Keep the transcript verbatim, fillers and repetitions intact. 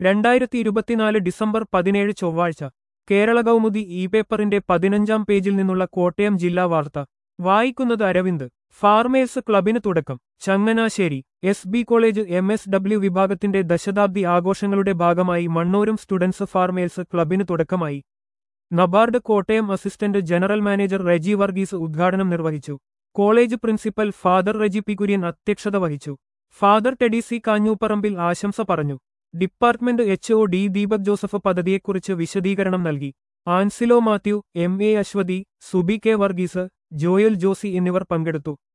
രണ്ടായിരത്തി ഇരുപത്തിനാല് ഡിസംബർ പതിനേഴ് ചൊവ്വാഴ്ച കേരള കൗമുദി ഇ പേപ്പറിന്റെ പതിനഞ്ചാം പേജിൽ നിന്നുള്ള കോട്ടയം ജില്ലാ വാർത്ത വായിക്കുന്നത് അരവിന്ദ്. ഫാർമേഴ്സ് ക്ലബിന് തുടക്കം. Changanassery S B college M S W വിഭാഗത്തിന്റെ ദശതാബ്ദി ആഘോഷങ്ങളുടെ ഭാഗമായി മണ്ണൂരും സ്റ്റുഡൻസ് ഫാർമേഴ്സ് ക്ലബിന് തുടക്കമായി. NABARD Kottayam assistant general manager Reji Varghese ഉദ്ഘാടനം നിർവഹിച്ചു. College principal father Reji P Kurian അധ്യക്ഷത വഹിച്ചു. ഫാദർ ടെഡി സി കാഞ്ഞൂപ്പറമ്പിൽ ആശംസ പറഞ്ഞു. Department H O D Deepak Joseph പദ്ധതിയെക്കുറിച്ച് വിശദീകരണം നൽകി. Ancilo Mathew, M A Aswathy, Subi K Varghese, Joel Josy എന്നിവർ പങ്കെടുത്തു.